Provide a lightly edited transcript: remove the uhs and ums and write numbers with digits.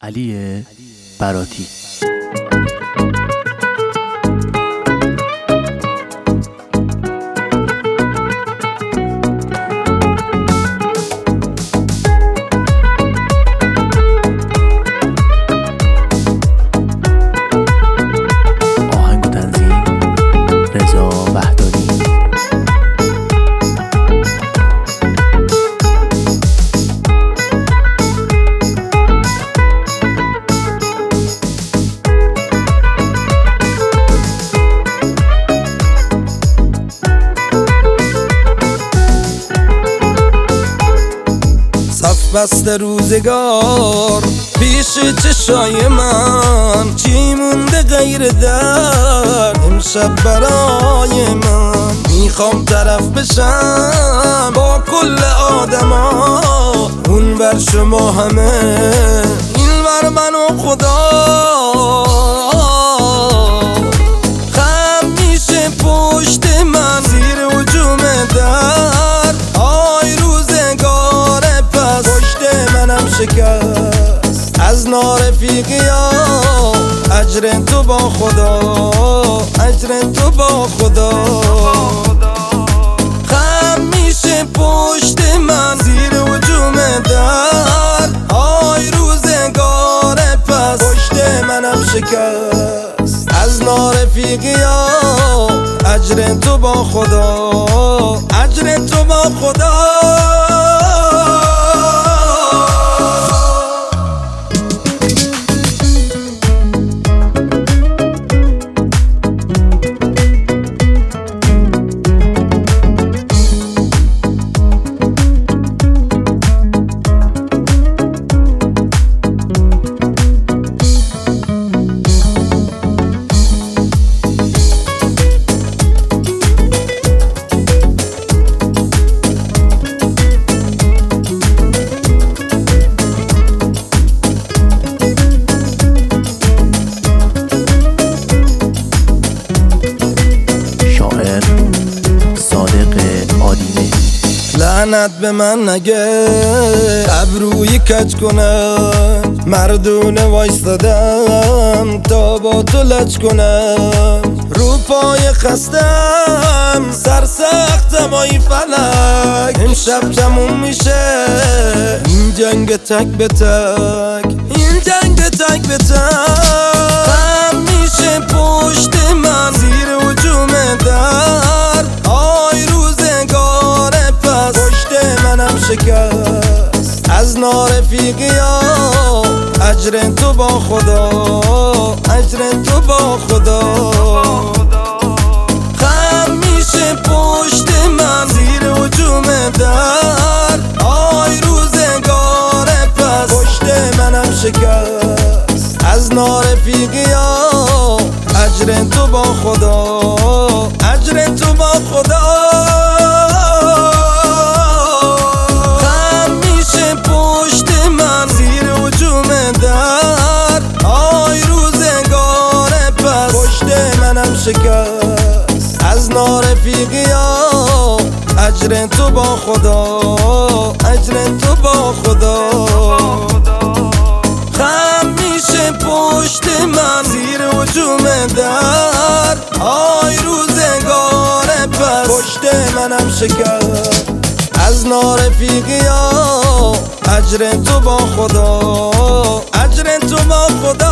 علی براتی. آهنگ و تنظیم رضا وحدانی. صف بسته روزگار پیش چشای من، چی مونده غیر در امشب برای من؟ میخوام طرف بشم با کل آدما، اون بر شما همه، این بر من و خدا. خم میشه پشت من زیر هجوم در، آی روزگار پس پشت منم شکست از نارفیقیا. اجر تو با خدا، اجر تو با خدا. خم میشه پشت من زیر هجوم در، آی روزگار پس پشت منم شکست از نارفیقیا. اجر تو با خدا، اجر تو با خدا. لعنت به من نگه ابروی کج کنم، مردونه وایستادم تا با تو لج کنم. رو پای خستم سرسختم آی فلک، امشب تموم میشه این جنگ تک به تک، این جنگ تک به تک. خم میشه پشت من زیر هجوم در، آی روزگار پس پشت منم شکست از نارفیقیا. اجر تو با خدا، اجر تو با خدا. خم میشه پشت من زیر هجوم در، آی روزگار پس پشت منم شکست از نارفیقیا. اجر تو با خدا، اجر تو با خدا. خم میشه پشت من زیر هجوم در، آی روزگار پس پشت منم شکست از نارفیقیا. اجر تو با خدا، اجر تو با خدا. خم میشه پشت من زیر هجوم در، آی روزگار پس پشت منم شکست از نارفیقیا. اجر تو با خدا، اجر تو با خدا.